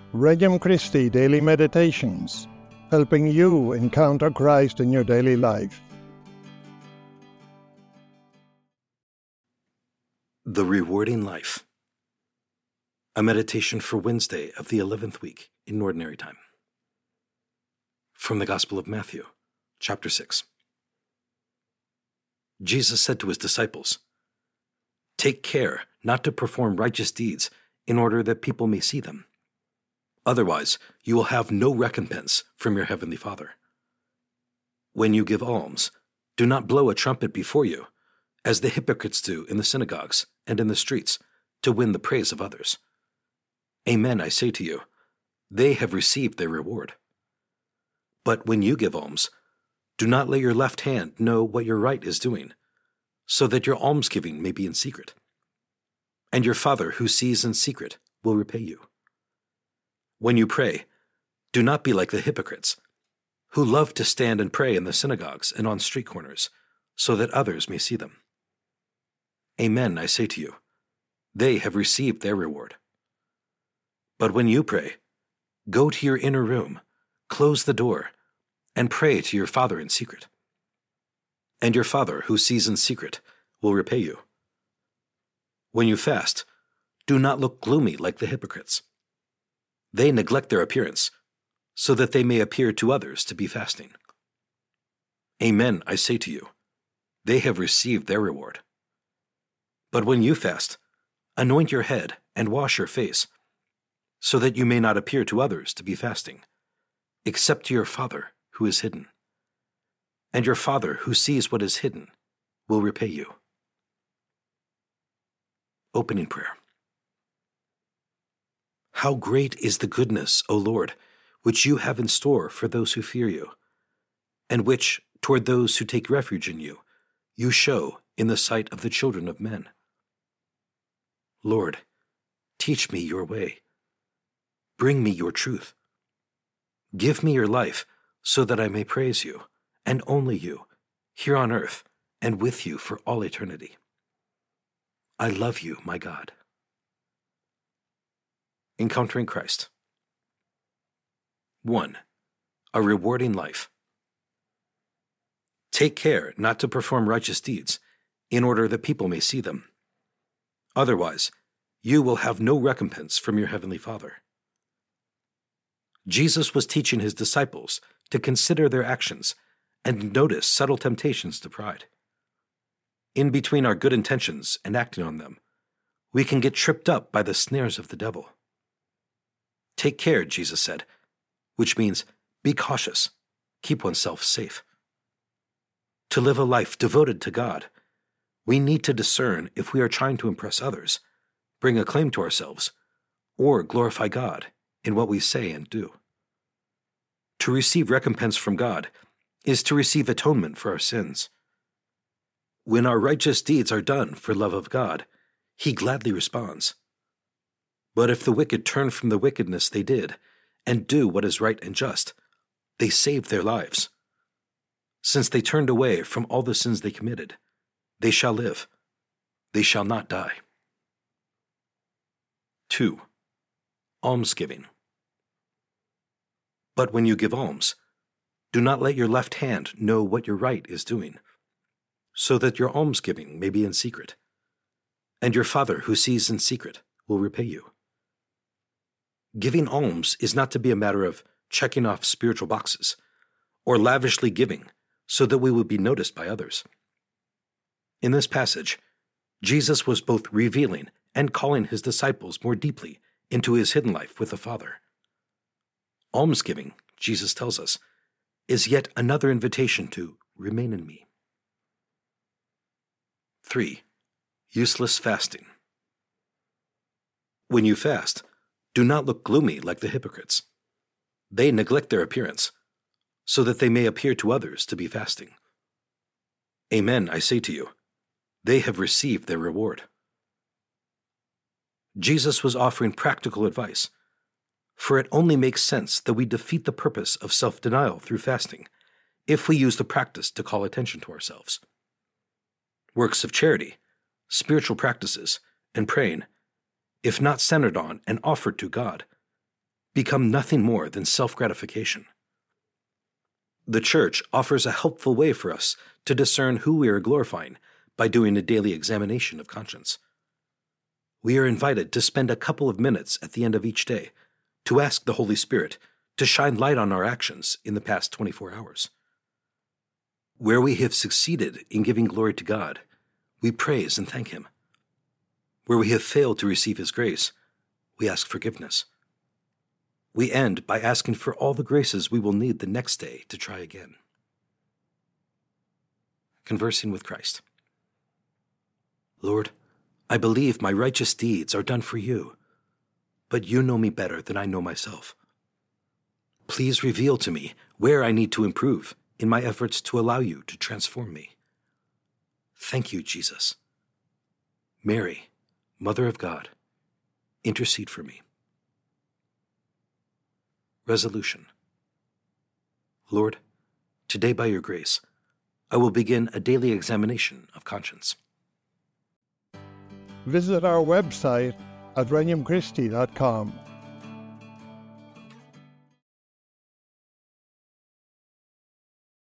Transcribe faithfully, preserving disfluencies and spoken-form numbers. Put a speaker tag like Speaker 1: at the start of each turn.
Speaker 1: Regnum Christi Daily Meditations, helping you encounter Christ in your daily life.
Speaker 2: The Rewarding Life. A meditation for Wednesday of the eleventh week in Ordinary Time. From the Gospel of Matthew, chapter six. Jesus said to his disciples, "Take care not to perform righteous deeds in order that people may see them. Otherwise, you will have no recompense from your heavenly Father. When you give alms, do not blow a trumpet before you, as the hypocrites do in the synagogues and in the streets, to win the praise of others. Amen, I say to you, they have received their reward. But when you give alms, do not let your left hand know what your right is doing, so that your almsgiving may be in secret. And your Father who sees in secret will repay you. When you pray, do not be like the hypocrites, who love to stand and pray in the synagogues and on street corners, so that others may see them. Amen, I say to you, they have received their reward. But when you pray, go to your inner room, close the door, and pray to your Father in secret. And your Father who sees in secret will repay you. When you fast, do not look gloomy like the hypocrites. They neglect their appearance, so that they may appear to others to be fasting. Amen, I say to you, they have received their reward. But when you fast, anoint your head and wash your face, so that you may not appear to others to be fasting, except to your Father who is hidden. And your Father who sees what is hidden will repay you." Opening prayer. How great is the goodness, O Lord, which you have in store for those who fear you, and which, toward those who take refuge in you, you show in the sight of the children of men. Lord, teach me your way. Bring me your truth. Give me your life so that I may praise you, and only you, here on earth and with you for all eternity. I love you, my God. Encountering Christ. one. A rewarding life. Take care not to perform righteous deeds in order that people may see them. Otherwise, you will have no recompense from your heavenly Father. Jesus was teaching his disciples to consider their actions and notice subtle temptations to pride. In between our good intentions and acting on them, we can get tripped up by the snares of the devil. Take care, Jesus said, which means be cautious, keep oneself safe. To live a life devoted to God, we need to discern if we are trying to impress others, bring a claim to ourselves, or glorify God in what we say and do. To receive recompense from God is to receive atonement for our sins. When our righteous deeds are done for love of God, He gladly responds. But if the wicked turn from the wickedness they did and do what is right and just, they save their lives. Since they turned away from all the sins they committed, they shall live. They shall not die. two. Almsgiving. But when you give alms, do not let your left hand know what your right is doing, so that your almsgiving may be in secret. And your Father who sees in secret will repay you. Giving alms is not to be a matter of checking off spiritual boxes or lavishly giving so that we would be noticed by others. In this passage, Jesus was both revealing and calling his disciples more deeply into his hidden life with the Father. Almsgiving, Jesus tells us, is yet another invitation to remain in me. three. Useless fasting. When you fast, do not look gloomy like the hypocrites. They neglect their appearance, so that they may appear to others to be fasting. Amen, I say to you, they have received their reward. Jesus was offering practical advice, for it only makes sense that we defeat the purpose of self-denial through fasting if we use the practice to call attention to ourselves. Works of charity, spiritual practices, and praying, if not centered on and offered to God, become nothing more than self-gratification. The Church offers a helpful way for us to discern who we are glorifying by doing a daily examination of conscience. We are invited to spend a couple of minutes at the end of each day to ask the Holy Spirit to shine light on our actions in the past twenty-four hours. Where we have succeeded in giving glory to God, we praise and thank Him. Where we have failed to receive His grace, we ask forgiveness. We end by asking for all the graces we will need the next day to try again. Conversing with Christ. Lord, I believe my righteous deeds are done for you, but you know me better than I know myself. Please reveal to me where I need to improve in my efforts to allow you to transform me. Thank you, Jesus. Mary, Mother of God, intercede for me. Resolution. Lord, today by your grace, I will begin a daily examination of conscience.
Speaker 1: Visit our website at regnum christi dot com